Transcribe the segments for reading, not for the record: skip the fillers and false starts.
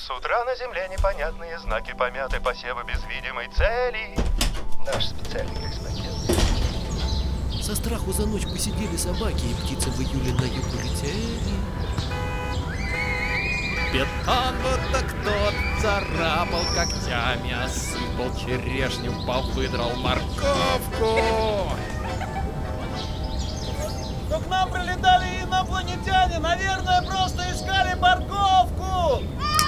С утра на земле непонятные знаки, помяты посевы без видимой цели. Наш специальный корреспондент. Со страху за ночь посидели собаки, и птицы в июле на юг улетели. Бетон будто кто-то царапал когтями, осыпал черешню, повыдрал морковку. Но к нам прилетали инопланетяне, наверное, просто искали морковку.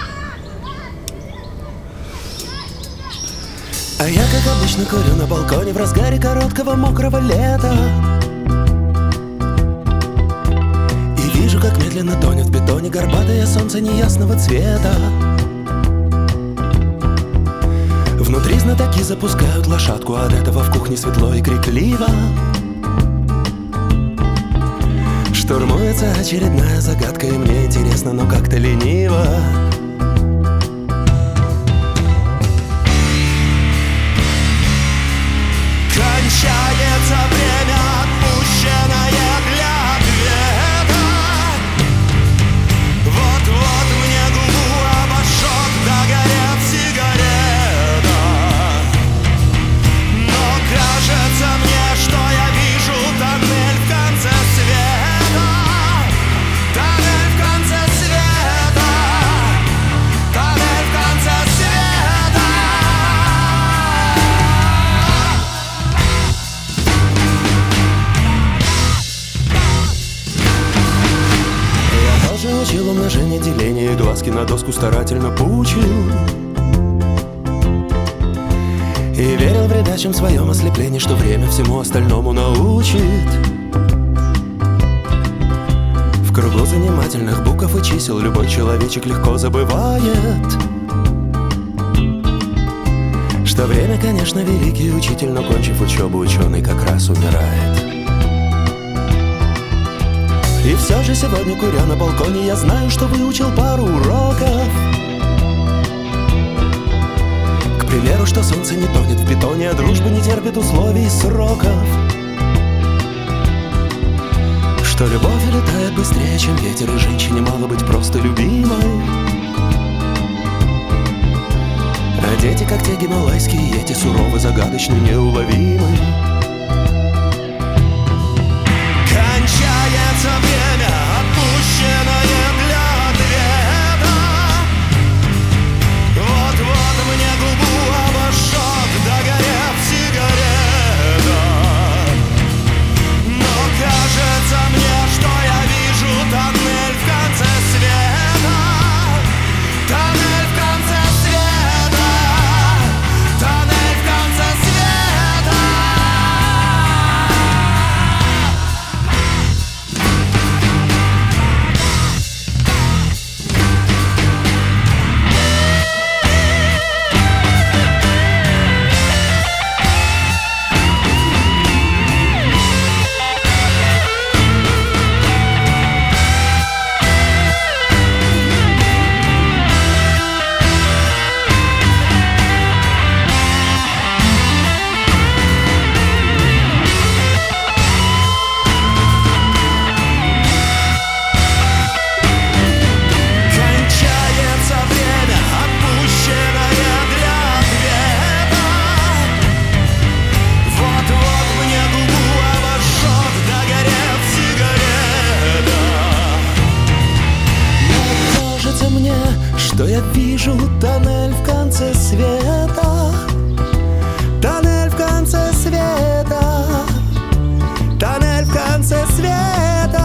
А я, как обычно, курю на балконе в разгаре короткого мокрого лета. И вижу, как медленно тонет в бетоне горбатое солнце неясного цвета. Внутри знатоки запускают лошадку, от этого в кухне светло и крикливо. Штурмуется очередная загадка, и мне интересно, но как-то лениво. Кончается время, отпущенное для ответа. Вот-вот мне губу обожжет, догорит сигарета. Но кажется мне, что я вижу тоннель в конце света. Тоннель в конце света. Тоннель в конце света. Я тоже учил умножение, деление, и глазки на доску старательно пучил. И верил в ребячем своем ослеплении, что время всему остальному научит. В кругу занимательных букв и чисел любой человечек легко забывает, что время, конечно, великий учитель, но, кончив учебу, ученый как раз умирает. И все же сегодня, куря на балконе, я знаю, что выучил пару уроков. К примеру, что солнце не тонет в бетоне, а дружба не терпит условий и сроков. Что любовь летает быстрее, чем ветер, и женщине мало быть просто любимой. А дети, как те гималайские, эти суровы, загадочны, неуловимы. Кончается время, отпущенное для ответа. Вот-вот мне губу обожжет, догорев сигарета. Но кажется мне, что я вижу тоннель в конце света. Тоннель в конце света. Тоннель в конце света. Кончается время, отпущенное для ответа. Вот-вот мне губу обожжет, догорев сигарета. Но кажется мне, что я вижу тоннель в конце света. Тоннель в конце света. Тоннель в конце света.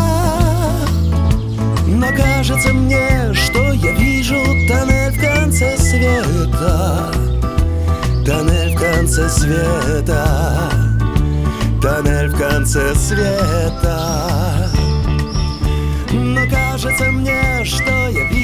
Но кажется мне, что я вижу тоннель в конце света. Тоннель в конце света. Тоннель в конце света. Но кажется мне, что я вижу